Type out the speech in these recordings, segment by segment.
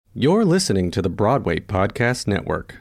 You're listening to the Broadway Podcast Network.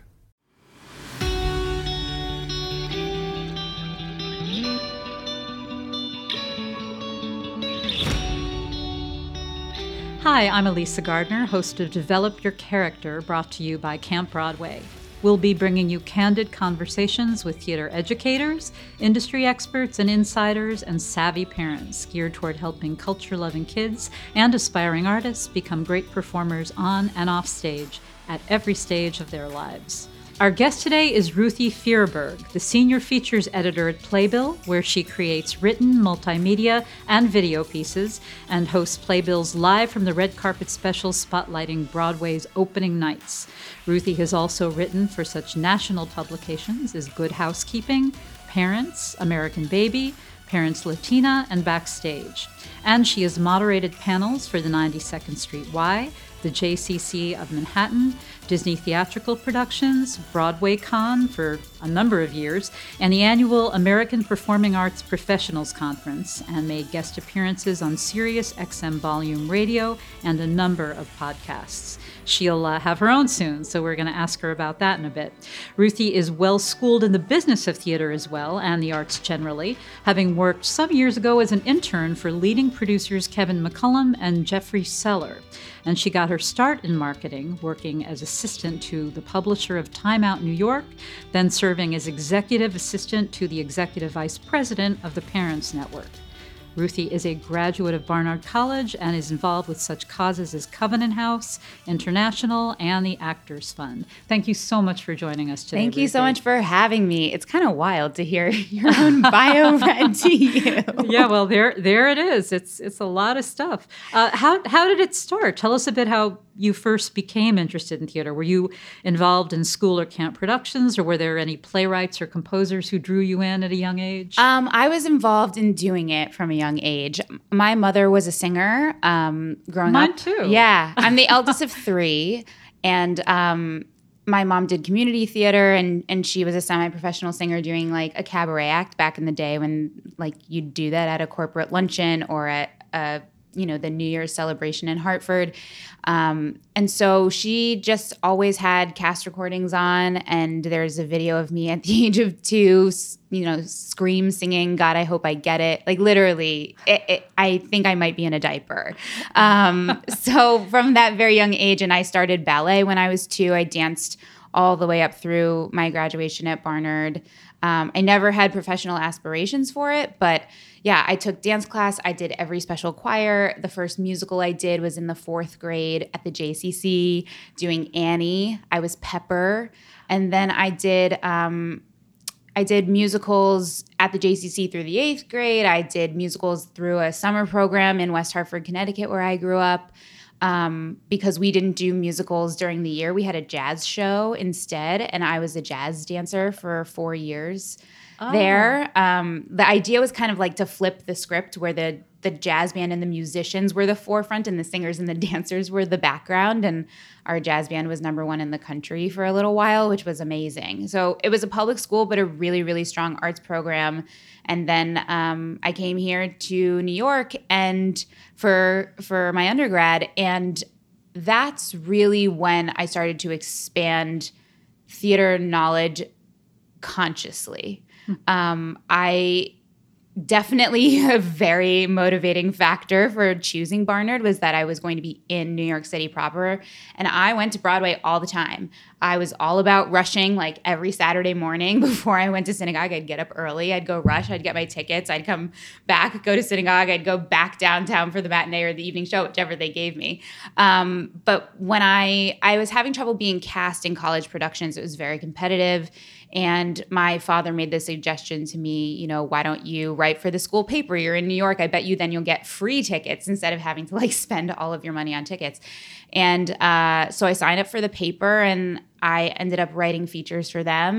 Hi, I'm Elisa Gardner, host of Develop Your Character, brought to you by Camp Broadway. We'll be bringing you candid conversations with theater educators, industry experts and insiders, and savvy parents geared toward helping culture-loving kids and aspiring artists become great performers on and off stage at every stage of their lives. Our guest today is Ruthie Fierberg, the senior features editor at Playbill, where she creates written, multimedia, and video pieces, and hosts Playbill's Live from the Red Carpet special spotlighting Broadway's opening nights. Ruthie has also written for such national publications as Good Housekeeping, Parents, American Baby, Parents Latina, and Backstage. And she has moderated panels for the 92nd Street Y, the JCC of Manhattan, Disney Theatrical Productions, Broadway Con for a number of years, and the annual American Performing Arts Professionals Conference, and made guest appearances on Sirius XM Volume Radio and a number of podcasts. She'll have her own soon, so we're going to ask her about that in a bit. Ruthie is well-schooled in the business of theater as well, and the arts generally, having worked some years ago as an intern for leading producers Kevin McCullum and Jeffrey Seller. And she got her start in marketing, working as assistant to the publisher of Time Out New York, then serving as executive assistant to the executive vice president of the Parents Network. Ruthie is a graduate of Barnard College and is involved with such causes as Covenant House, International, and the Actors Fund. Thank you so much for joining us today, Thank you Ruthie. so much for having me. It's kind of wild to hear your own bio read to you. Yeah, well, there it is. It's a lot of stuff. How did it start? Tell us a bit how you first became interested in theater. Were you involved in school or camp productions, or were there any playwrights or composers who drew you in at a young age? I was involved in doing it from a young age. My mother was a singer growing up. Mine too. Yeah. I'm the eldest of three. And my mom did community theater, and she was a semi-professional singer doing like a cabaret act back in the day when like you'd do that at a corporate luncheon or at the New Year's celebration in Hartford. And so she just always had cast recordings on, and there's a video of me at the age of 2, scream singing, God, I Hope I Get It. Like literally, I think I might be in a diaper. So from that very young age, and I started ballet when I was 2, I danced all the way up through my graduation at Barnard. I never had professional aspirations for it, but yeah, I took dance class. I did every special choir. The first musical I did was in the 4th grade at the JCC doing Annie. I was Pepper. And then I did musicals at the JCC through the 8th grade. I did musicals through a summer program in West Hartford, Connecticut, where I grew up. Because we didn't do musicals during the year. We had a jazz show instead, and I was a jazz dancer for 4 years there. The idea was kind of like to flip the script where the jazz band and the musicians were the forefront and the singers and the dancers were the background, and our jazz band was number 1 in the country for a little while, which was amazing. So it was a public school, but a really, really strong arts program. And then I came here to New York and for my undergrad, and that's really when I started to expand theater knowledge consciously. I definitely a very motivating factor for choosing Barnard was that I was going to be in New York City proper, and I went to Broadway all the time. I was all about rushing like every Saturday morning before I went to synagogue. I'd get up early, I'd go rush, I'd get my tickets, I'd come back, go to synagogue, I'd go back downtown for the matinee or the evening show, whichever they gave me. But when I was having trouble being cast in college productions, it was very competitive. And my father made the suggestion to me, why don't you write for the school paper? You're in New York. I bet you then you'll get free tickets instead of having to like spend all of your money on tickets. And so I signed up for the paper, and I ended up writing features for them.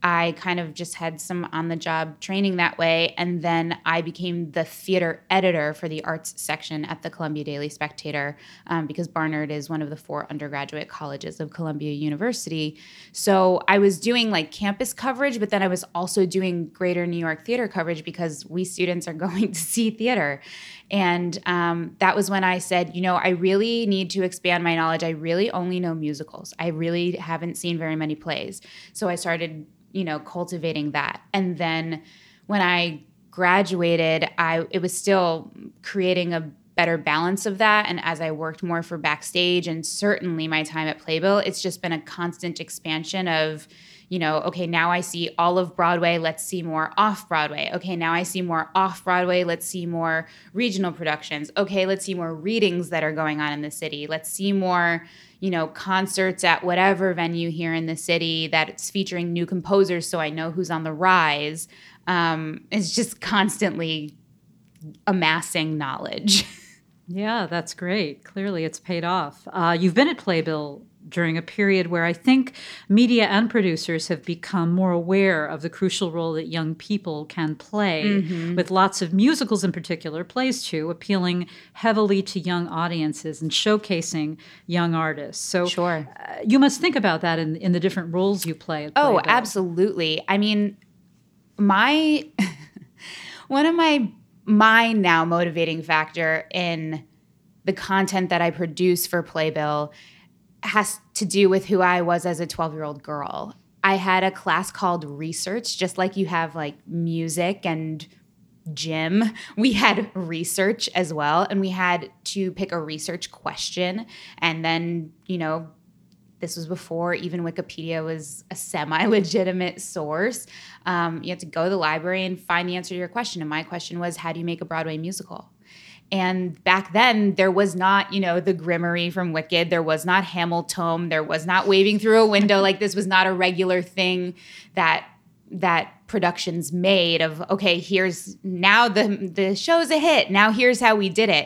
I kind of just had some on-the-job training that way. And then I became the theater editor for the arts section at the Columbia Daily Spectator, because Barnard is one of the 4 undergraduate colleges of Columbia University. So I was doing like campus coverage, but then I was also doing greater New York theater coverage because we students are going to see theater. And that was when I said, I really need to expand my knowledge. I really only know musicals. I really haven't seen very many plays. So I started cultivating that. And then when I graduated, it was still creating a better balance of that. And as I worked more for Backstage and certainly my time at Playbill, it's just been a constant expansion of, okay, now I see all of Broadway, let's see more off-Broadway. Okay, now I see more off-Broadway, let's see more regional productions. Okay, let's see more readings that are going on in the city. Let's see more concerts at whatever venue here in the city that's featuring new composers so I know who's on the rise. It's just constantly amassing knowledge. Yeah, that's great. Clearly it's paid off. You've been at Playbill during a period where I think media and producers have become more aware of the crucial role that young people can play, with lots of musicals in particular, plays too, appealing heavily to young audiences and showcasing young artists. So sure. You must think about that in the different roles you play at Playbill. Oh, absolutely. I mean, one of my now motivating factor in the content that I produce for Playbill has to do with who I was as a 12-year-old girl. I had a class called research, just like you have like music and gym. We had research as well, and we had to pick a research question. And then, this was before even Wikipedia was a semi-legitimate source. You had to go to the library and find the answer to your question. And my question was, how do you make a Broadway musical? And back then, there was not, the Grimmery from Wicked. There was not Hamilton. There was not Waving Through a Window. Like, this was not a regular thing that productions made of, okay, here's now the show's a hit. Now here's how we did it.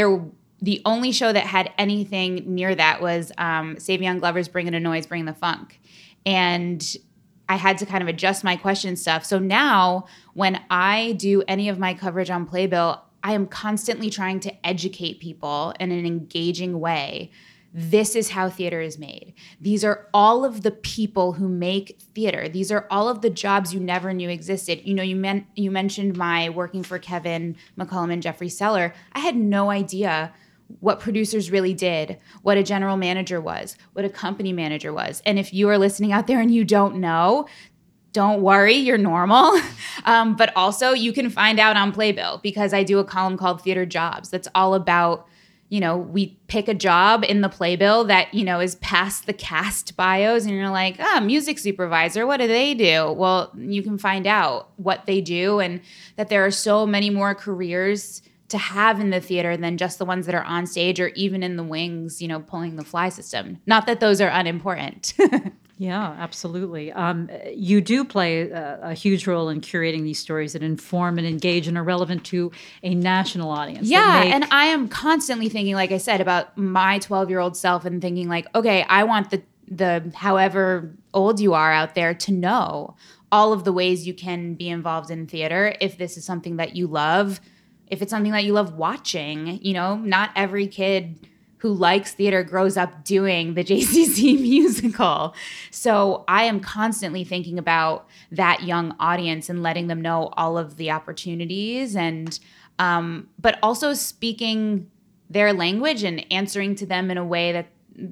The only show that had anything near that was Savion Glover's Bringing the Noise, Bring the Funk. And I had to kind of adjust my question stuff. So now when I do any of my coverage on Playbill, I am constantly trying to educate people in an engaging way. This is how theater is made. These are all of the people who make theater. These are all of the jobs you never knew existed. You mentioned my working for Kevin McCullum and Jeffrey Seller. I had no idea what producers really did, what a general manager was, what a company manager was. And if you are listening out there and you don't know, don't worry, you're normal. But also you can find out on Playbill, because I do a column called Theater Jobs that's all about, we pick a job in the Playbill that, is past the cast bios, and you're like, music supervisor, what do they do? Well, you can find out what they do, and that there are so many more careers to have in the theater than just the ones that are on stage or even in the wings, pulling the fly system. Not that those are unimportant. Yeah, absolutely. You do play a huge role in curating these stories that inform and engage and are relevant to a national audience. Yeah, and I am constantly thinking, like I said, about my 12-year-old self and thinking like, okay, I want the however old you are out there to know all of the ways you can be involved in theater if this is something that you love, if it's something that you love watching. Not every kid who likes theater grows up doing the JCC musical. So I am constantly thinking about that young audience and letting them know all of the opportunities, and but also speaking their language and answering to them in a way that,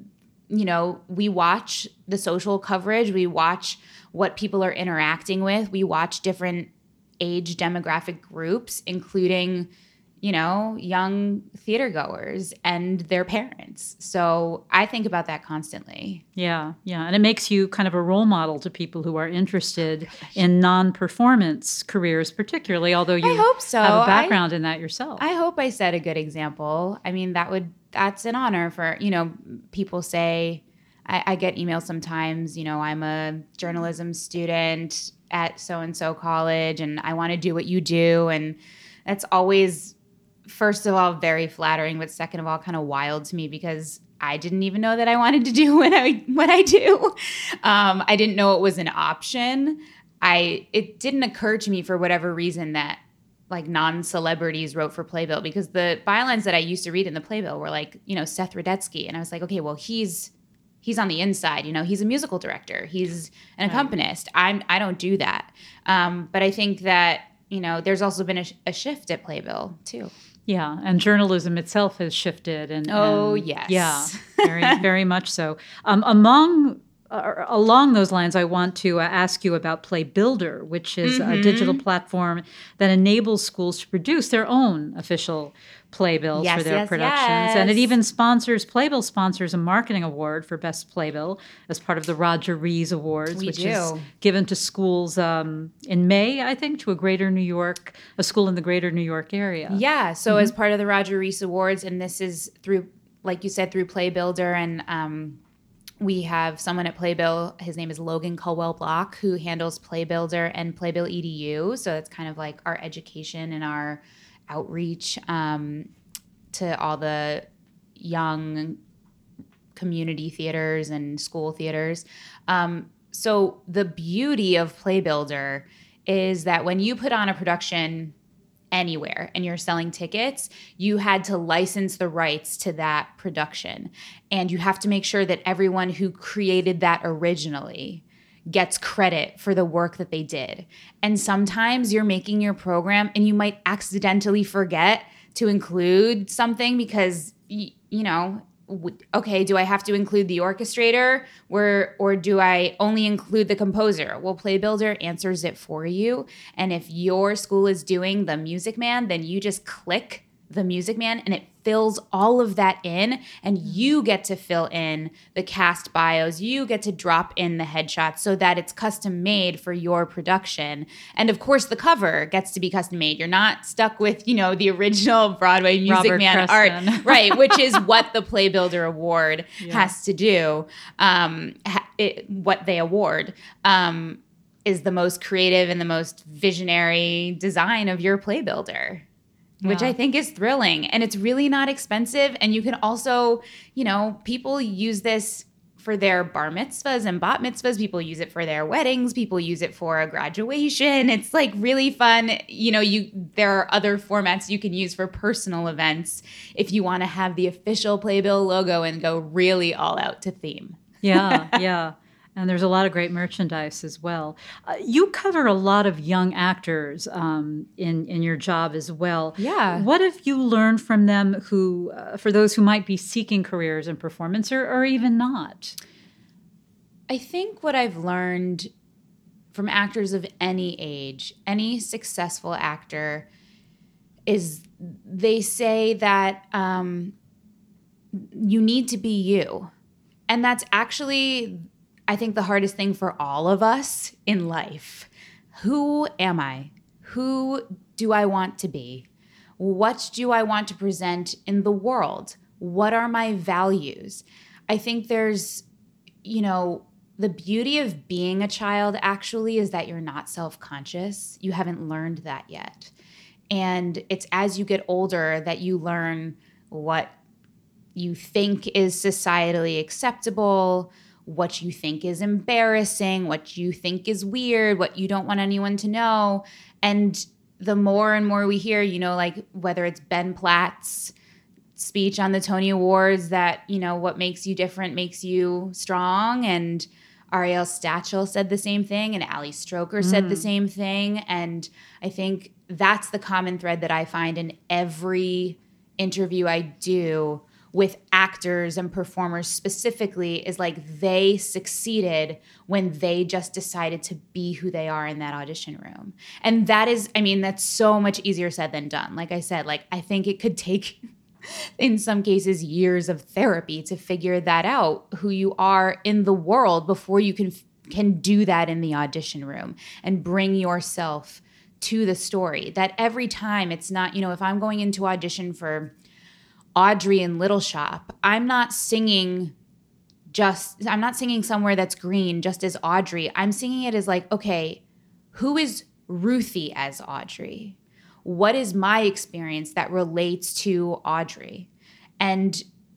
we watch the social coverage, we watch what people are interacting with, we watch different age demographic groups, including young theater goers and their parents. So I think about that constantly. Yeah. And it makes you kind of a role model to people who are interested in non-performance careers, particularly, although you I hope so. have a background in that yourself. I hope I set a good example. I mean, that's an honor for, people say, I get emails sometimes, I'm a journalism student at so-and-so college and I want to do what you do. And that's always, first of all, very flattering, but second of all, kind of wild to me, because I didn't even know that I wanted to do what I do. I didn't know it was an option. It didn't occur to me for whatever reason that like non-celebrities wrote for Playbill, because the bylines that I used to read in the Playbill were like, Seth Rudetsky. And I was like, okay, well, he's on the inside, he's a musical director. He's an accompanist. I don't do that. But I think that, there's also been a shift at Playbill too. Yeah, and journalism itself has shifted. Yes. Yeah, very, very much so. Along those lines, I want to ask you about Play Builder, which is a digital platform that enables schools to produce their own official playbills for their productions. Yes. And it even Playbill sponsors a marketing award for Best Playbill as part of the Roger Rees Awards, which is given to schools in May, I think, to a school in the greater New York area. Yeah, so as part of the Roger Rees Awards, and this is through, like you said, through Play Builder, and we have someone at Playbill, his name is Logan Colwell-Block, who handles Play Builder and Playbill EDU. So it's kind of like our education and our outreach to all the young community theaters and school theaters. So the beauty of Play Builder is that when you put on a production anywhere and you're selling tickets, you had to license the rights to that production. And you have to make sure that everyone who created that originally gets credit for the work that they did. And sometimes you're making your program and you might accidentally forget to include something because, okay, do I have to include the orchestrator or do I only include the composer? Well, Play Builder answers it for you. And if your school is doing the Music Man, then you just click the Music Man and it fills all of that in, and you get to fill in the cast bios. You get to drop in the headshots so that it's custom made for your production. And of course, the cover gets to be custom made. You're not stuck with, the original Broadway Music Robert Man Preston. art, right? Which is what the Play Builder Award has to do. What they award is the most creative and the most visionary design of your Play Builder. Which I think is thrilling. And it's really not expensive. And you can also, people use this for their bar mitzvahs and bat mitzvahs. People use it for their weddings. People use it for a graduation. It's like really fun. There are other formats you can use for personal events if you want to have the official Playbill logo and go really all out to theme. Yeah. And there's a lot of great merchandise as well. You cover a lot of young actors in your job as well. Yeah. What have you learned from them for those who might be seeking careers in performance or even not? I think what I've learned from actors of any age, any successful actor, is they say that you need to be you. And that's actually, I think, the hardest thing for all of us in life. Who am I? Who do I want to be? What do I want to present in the world? What are my values? I think there's, the beauty of being a child actually is that you're not self-conscious. You haven't learned that yet. And it's as you get older that you learn what you think is societally acceptable, what you think is embarrassing, what you think is weird, what you don't want anyone to know. And the more and more we hear, like whether it's Ben Platt's speech on the Tony Awards that, what makes you different makes you strong. And Ariel Stachel said the same thing, and Ali Stroker said the same thing. And I think that's the common thread that I find in every interview I do with actors and performers specifically, is like they succeeded when they just decided to be who they are in that audition room. And that is, that's so much easier said than done. Like I said, I think it could take, in some cases, years of therapy to figure that out, who you are in the world, before you can do that in the audition room and bring yourself to the story. That every time it's not, if I'm going into audition for Audrey in Little Shop, I'm not singing somewhere that's green just as Audrey. I'm singing it as like, okay, who is Ruthie as Audrey? What is my experience that relates to Audrey? And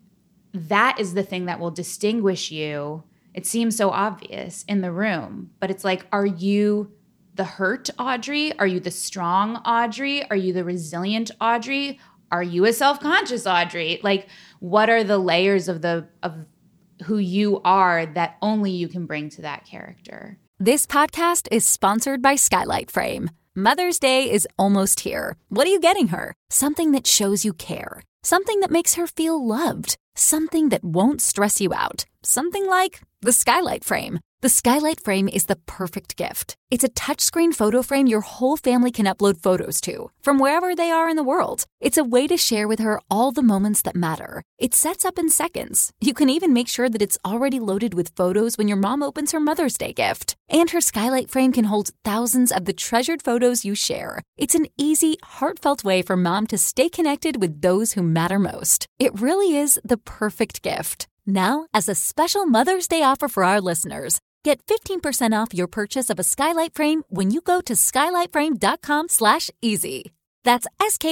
that is the thing that will distinguish you. It seems so obvious in the room, but it's like, are you the hurt Audrey? Are you the strong Audrey? Are you the resilient Audrey? Are you a self-conscious Audrey? Like, what are the layers of who you are that only you can bring to that character? This podcast is sponsored by Skylight Frame. Mother's Day is almost here. What are you getting her? Something that shows you care. Something that makes her feel loved. Something that won't stress you out. Something like the Skylight Frame. The Skylight Frame is the perfect gift. It's a touchscreen photo frame your whole family can upload photos to, from wherever they are in the world. It's a way to share with her all the moments that matter. It sets up in seconds. You can even make sure that it's already loaded with photos when your mom opens her Mother's Day gift. And her Skylight Frame can hold thousands of the treasured photos you share. It's an easy, heartfelt way for mom to stay connected with those who matter most. It really is the perfect gift. Now, as a special Mother's Day offer for our listeners, get 15% off your purchase of a Skylight Frame when you go to skylightframe.com/easy. That's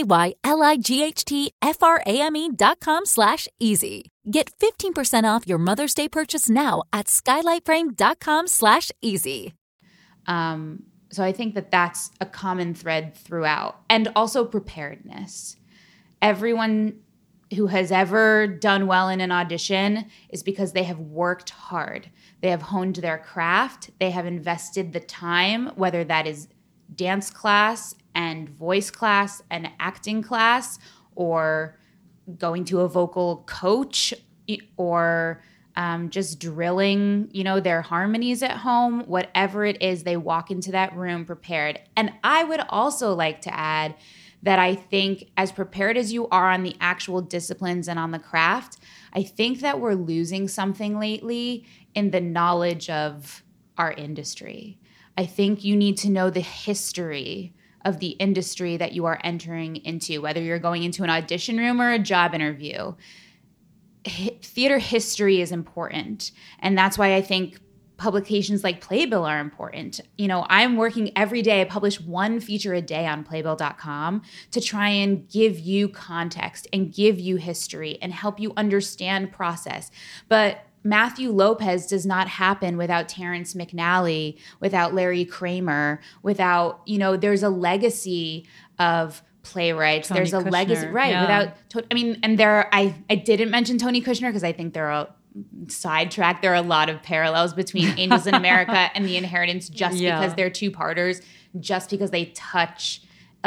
SKYLIGHTFRAME.com/easy. Get 15% off your Mother's Day purchase now at skylightframe.com/easy. So I think that that's a common thread throughout. And also preparedness. Everyone who has ever done well in an audition is because they have worked hard. They have honed their craft. They have invested the time, whether that is dance class and voice class and acting class, or going to a vocal coach, or just drilling, their harmonies at home. Whatever it is, they walk into that room prepared. And I would also like to add that I think as prepared as you are on the actual disciplines and on the craft, I think that we're losing something lately in the knowledge of our industry. I think you need to know the history of the industry that you are entering into, whether you're going into an audition room or a job interview. Theater history is important. And that's why I think publications like Playbill are important. I'm working every day. I publish one feature a day on playbill.com to try and give you context and give you history and help you understand process. But Matthew Lopez does not happen without Terrence McNally, without Larry Kramer, without, there's a legacy of playwrights. Tony There's a Kushner, legacy, right? yeah. I didn't mention Tony Kushner because I think there are sidetrack. There are a lot of parallels between Angels in America and The Inheritance, just because they're two-parters, just because they touch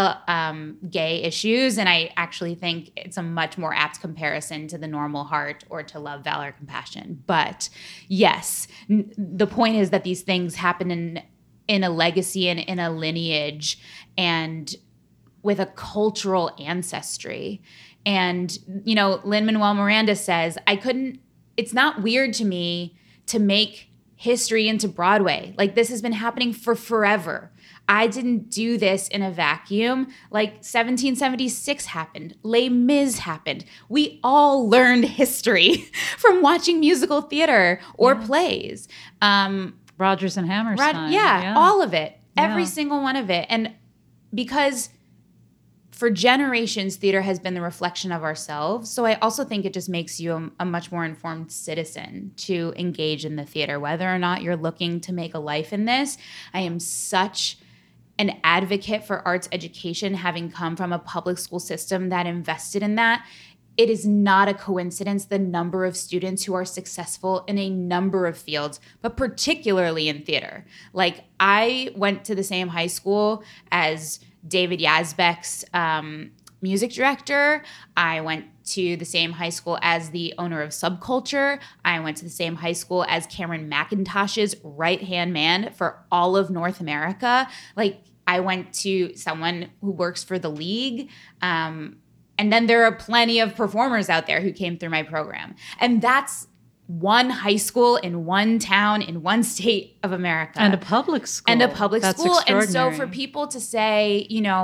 gay issues. And I actually think it's a much more apt comparison to The Normal Heart or to Love, Valor, Compassion. But yes, the point is that these things happen in a legacy and in a lineage and with a cultural ancestry. And, Lin-Manuel Miranda says, it's not weird to me to make history into Broadway. Like, this has been happening for forever. I didn't do this in a vacuum. Like, 1776 happened. Les Mis happened. We all learned history from watching musical theater or plays. Rodgers and Hammerstein. All of it. Every Yeah. single one of it. And because for generations, theater has been the reflection of ourselves. So I also think it just makes you a much more informed citizen to engage in the theater, whether or not you're looking to make a life in this. I am such an advocate for arts education, having come from a public school system that invested in that. It is not a coincidence the number of students who are successful in a number of fields, but particularly in theater. Like, I went to the same high school as David Yazbek's music director. I went to the same high school as the owner of Subculture. I went to the same high school as Cameron McIntosh's right-hand man for all of North America. Like, I went to someone who works for the League. And then there are plenty of performers out there who came through my program. And that's one high school in one town in one state of America. And a public school. That's And so extraordinary. for people to say,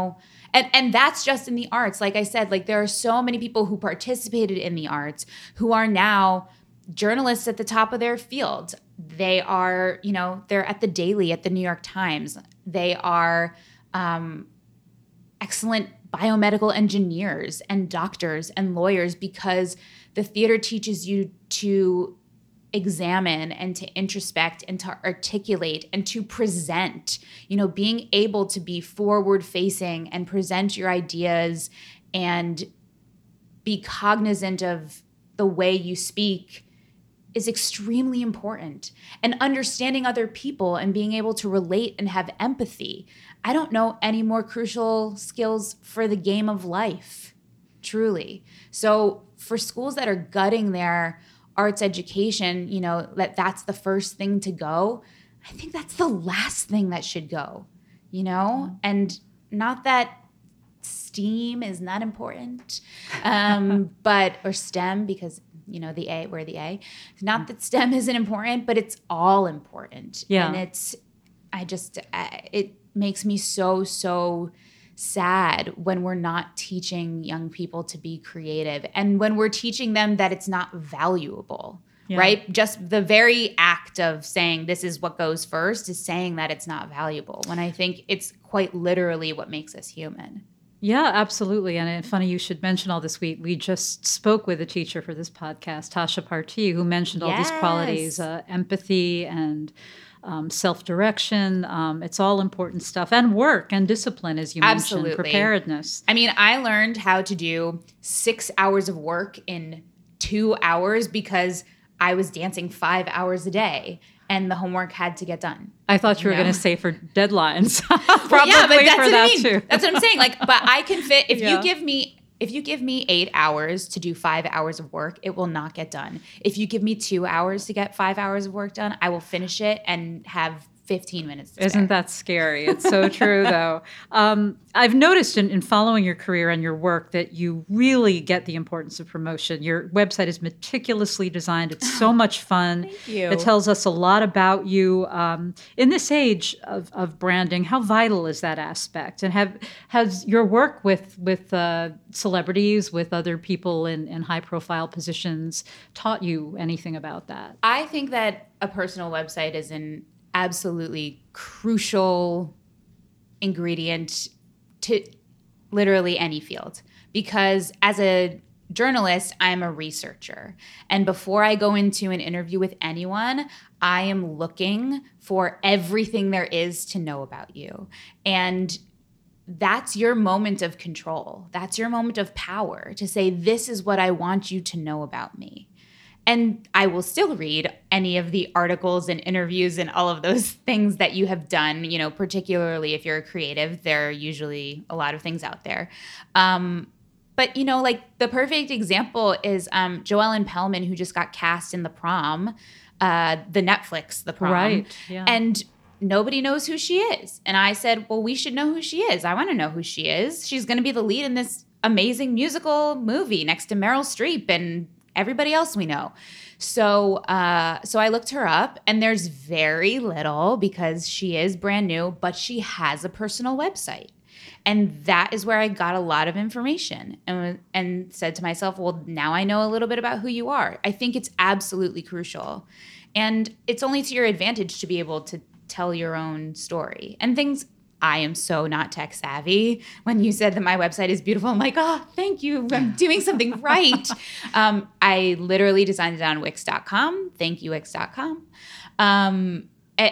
and that's just in the arts. Like I said, like, there are so many people who participated in the arts who are now journalists at the top of their field. They are, they're at the Daily, at the New York Times. They are excellent biomedical engineers and doctors and lawyers because The theater teaches you to examine and to introspect and to articulate and to present, being able to be forward facing and present your ideas and be cognizant of the way you speak is extremely important. And understanding other people and being able to relate and have empathy. I don't know any more crucial skills for the game of life, truly. So for schools that are gutting their arts education, that's the first thing to go, I think that's the last thing that should go, And not that STEAM is not important, or STEM, because, the A, we're the A. Not that STEM isn't important, but it's all important. Yeah. And it makes me so sad when we're not teaching young people to be creative and when we're teaching them that it's not valuable, right? Just the very act of saying this is what goes first is saying that it's not valuable, when I think it's quite literally what makes us human. Yeah, absolutely. And funny you should mention all this. We just spoke with a teacher for this podcast, Tasha Partee, who mentioned all these qualities, empathy and self-direction. It's all important stuff. And work and discipline, as you mentioned, preparedness. I mean, I learned how to do 6 hours of work in 2 hours because I was dancing 5 hours a day and the homework had to get done. I thought you were going to say for deadlines. Probably but that's for what that I mean. too. That's what I'm saying. But I can fit, if you give me 8 hours to do 5 hours of work, it will not get done. If you give me 2 hours to get 5 hours of work done, I will finish it and have 15 minutes to spare. Isn't that scary? It's so true, though. I've noticed in following your career and your work that you really get the importance of promotion. Your website is meticulously designed. It's so much fun. Thank you. It tells us a lot about you. In this age of branding, how vital is that aspect? And has your work with celebrities, with other people in high-profile positions, taught you anything about that? I think that a personal website is an absolutely crucial ingredient to literally any field, because as a journalist, I'm a researcher. And before I go into an interview with anyone, I am looking for everything there is to know about you. And that's your moment of control. That's your moment of power to say, this is what I want you to know about me. And I will still read any of the articles and interviews and all of those things that you have done, particularly if you're a creative. There are usually a lot of things out there. But, the perfect example is Joellen Pellman, who just got cast in The Prom, the Netflix The Prom. Right, yeah. And nobody knows who she is. And I said, well, we should know who she is. I want to know who she is. She's going to be the lead in this amazing musical movie next to Meryl Streep and everybody else we know. So I looked her up, and there's very little because she is brand new, but she has a personal website. And that is where I got a lot of information and said to myself, well, now I know a little bit about who you are. I think it's absolutely crucial. And it's only to your advantage to be able to tell your own story and things. I am so not tech savvy. When you said that my website is beautiful, I'm like, oh, thank you. I'm doing something right. I literally designed it on Wix.com. Thank you, Wix.com. And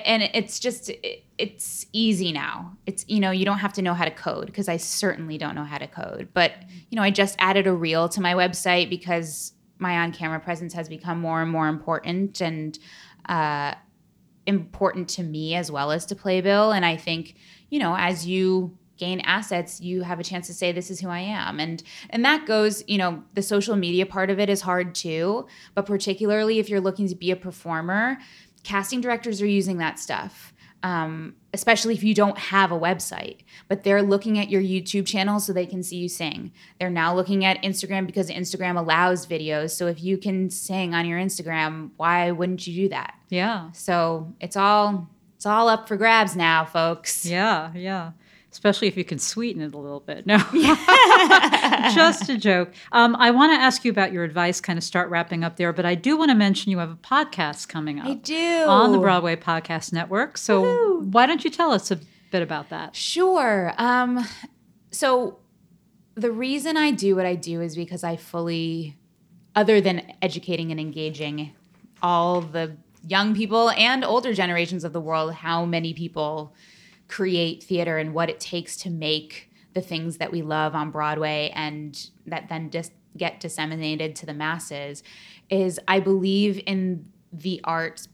it's easy now. It's, you don't have to know how to code, because I certainly don't know how to code. But, I just added a reel to my website because my on-camera presence has become more and more important and important to me as well as to Playbill. And I think, as you gain assets, you have a chance to say, this is who I am. And that goes, the social media part of it is hard too, but particularly if you're looking to be a performer, casting directors are using that stuff, especially if you don't have a website. But they're looking at your YouTube channel so they can see you sing. They're now looking at Instagram because Instagram allows videos. So if you can sing on your Instagram, why wouldn't you do that? Yeah. So it's all up for grabs now, folks. Yeah. Especially if you can sweeten it a little bit. No, just a joke. I want to ask you about your advice, kind of start wrapping up there, but I do want to mention you have a podcast coming up. I do. On the Broadway Podcast Network. So Woo-hoo. Why don't you tell us a bit about that? Sure. So the reason I do what I do is because I fully other than educating and engaging all the young people and older generations of the world, how many people create theater and what it takes to make the things that we love on Broadway and that then just get disseminated to the masses, is I believe in the arts,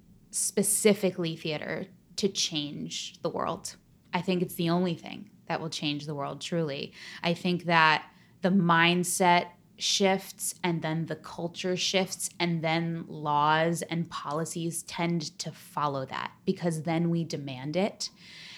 specifically theater, to change the world. I think it's the only thing that will change the world, truly. I think that the mindset shifts and then the culture shifts and then laws and policies tend to follow that because then we demand it.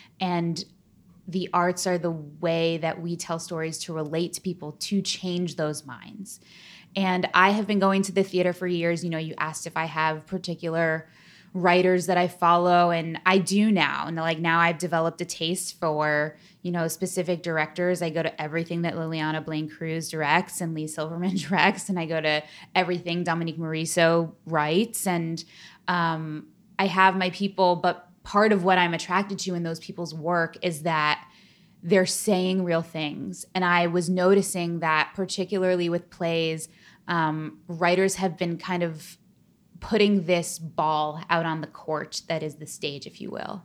And the arts are the way that we tell stories to relate to people, to change those minds. And I have been going to the theater for years. You know, you asked if I have particular writers that I follow, and I do now. And like now I've developed a taste for, you know, specific directors. I go to everything that Liliana Blaine Cruz directs and Lee Silverman directs, and I go to everything Dominique Morisseau writes. And I have my people, but part of what I'm attracted to in those people's work is that they're saying real things. And I was noticing that particularly with plays, writers have been kind of putting this ball out on the court that is the stage, if you will.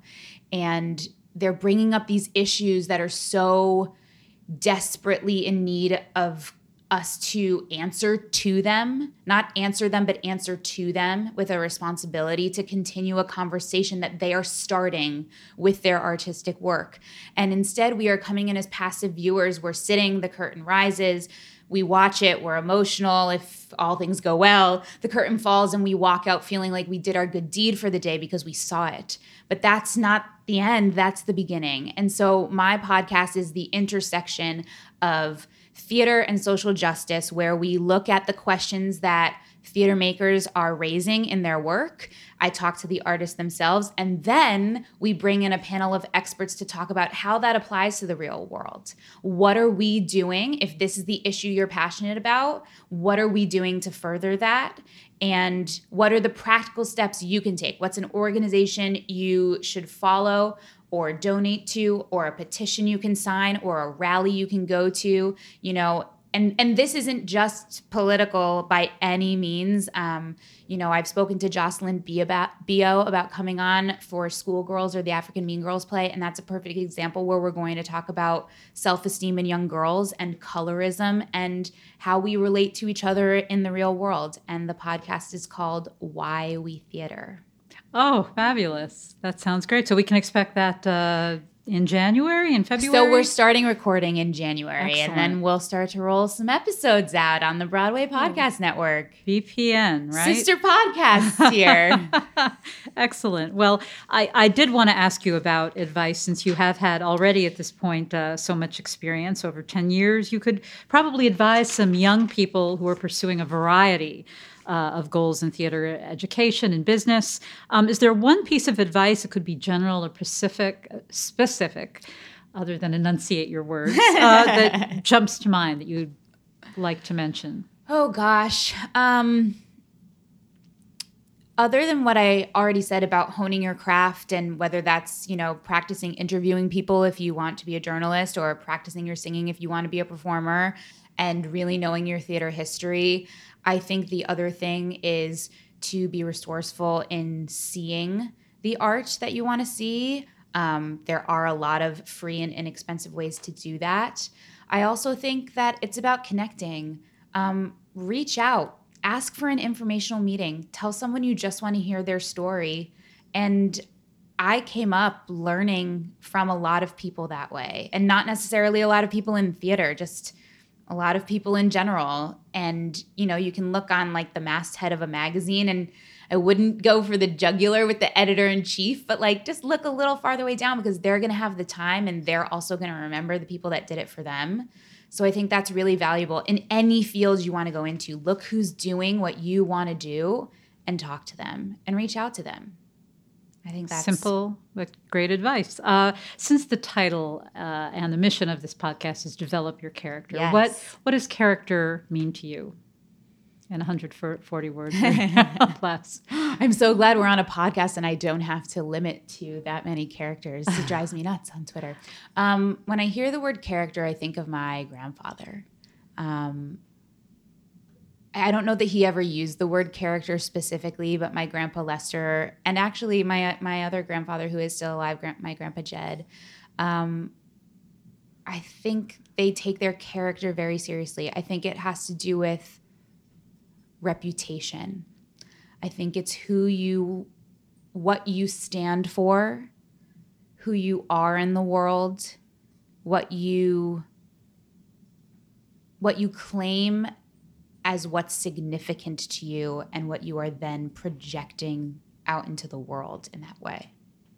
And they're bringing up these issues that are so desperately in need of us to answer to them, not answer them, but answer to them with a responsibility to continue a conversation that they are starting with their artistic work. And instead, we are coming in as passive viewers. We're sitting, the curtain rises, we watch it, we're emotional. If all things go well, the curtain falls and we walk out feeling like we did our good deed for the day because we saw it. But that's not the end, that's the beginning. And so my podcast is the intersection of theater and social justice, where we look at the questions that theater makers are raising in their work. I talk to the artists themselves, and then we bring in a panel of experts to talk about how that applies to the real world. What are we doing? If this is the issue you're passionate about, what are we doing to further that? And what are the practical steps you can take? What's an organization you should follow or donate to, or a petition you can sign, or a rally you can go to, you know? And this isn't just political by any means. You know, I've spoken to Jocelyn Bio about coming on for Schoolgirls, or the African Mean Girls play, and that's a perfect example where we're going to talk about self-esteem in young girls and colorism and how we relate to each other in the real world. And the podcast is called Why We Theater. Oh, fabulous. That sounds great. So we can expect that in January, in February? So we're starting recording in January. Excellent. And then we'll start to roll some episodes out on the Broadway Podcast Network. BPN, right? Sister podcasts here. Excellent. Well, I did want to ask you about advice, since you have had already at this point so much experience, over 10 years. You could probably advise some young people who are pursuing a variety of goals in theater education and business. Is there one piece of advice, it could be general or specific, other than enunciate your words, that jumps to mind that you'd like to mention? Oh, gosh. Other than what I already said about honing your craft, and whether that's, you know, practicing interviewing people if you want to be a journalist, or practicing your singing if you want to be a performer, and really knowing your theater history, I think the other thing is to be resourceful in seeing the art that you want to see. There are a lot of free and inexpensive ways to do that. I also think that it's about connecting. Reach out. Ask for an informational meeting. Tell someone you just want to hear their story. And I came up learning from a lot of people that way. And not necessarily a lot of people in theater, just a lot of people in general. And, you know, you can look on like the masthead of a magazine, and I wouldn't go for the jugular with the editor-in-chief, but like just look a little farther way down, because they're going to have the time, and they're also going to remember the people that did it for them. So I think that's really valuable in any field you want to go into. Look who's doing what you want to do and talk to them and reach out to them. I think that's simple but great advice. Since the title and the mission of this podcast is develop your character, yes. what does character mean to you? In 140 words less. I'm so glad we're on a podcast and I don't have to limit to that many characters. It drives me nuts on Twitter. When I hear the word character, I think of my grandfather. I I don't know that he ever used the word character specifically, but my grandpa Lester, and actually my other grandfather who is still alive, my grandpa Jed, I think they take their character very seriously. I think it has to do with reputation. I think it's what you stand for, who you are in the world, what you claim as what's significant to you, and what you are then projecting out into the world in that way.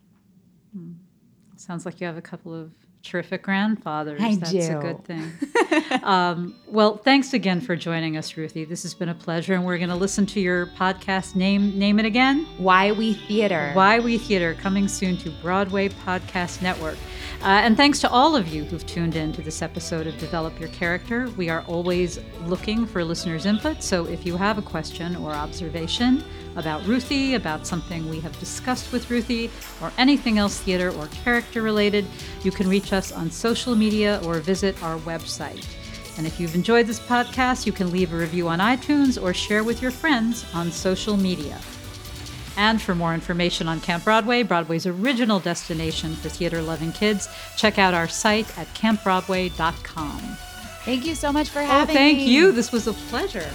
Sounds like you have a couple of terrific grandfathers. That's a good thing. Well, thanks again for joining us, Ruthie. This has been a pleasure, and we're going to listen to your podcast. Name it again. Why We Theater. Why We Theater, coming soon to Broadway Podcast Network. And thanks to all of you who've tuned in to this episode of Develop Your Character. We are always looking for listeners' input, so if you have a question or observation about Ruthie, about something we have discussed with Ruthie, or anything else theater or character related, you can reach us on social media or visit our website. And if you've enjoyed this podcast, you can leave a review on iTunes or share with your friends on social media. And for more information on Camp Broadway, Broadway's original destination for theater-loving kids, check out our site at campbroadway.com. Thank you so much for having me. Thank you. This was a pleasure.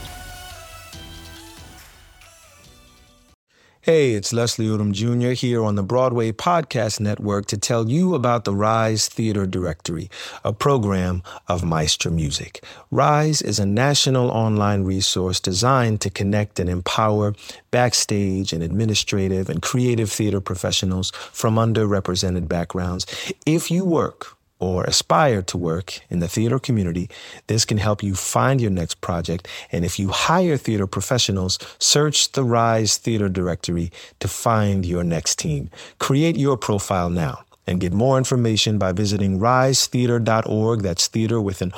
Hey, it's Leslie Odom Jr. here on the Broadway Podcast Network to tell you about the Rise Theater Directory, a program of Maestro Music. Rise is a national online resource designed to connect and empower backstage and administrative and creative theater professionals from underrepresented backgrounds. If you work or aspire to work in the theater community, this can help you find your next project. And if you hire theater professionals, search the Rise Theater Directory to find your next team. Create your profile now and get more information by visiting risetheater.org. That's theater with an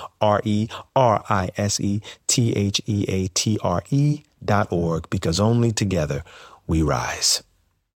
RERISETHEATRE.org, because only together we rise.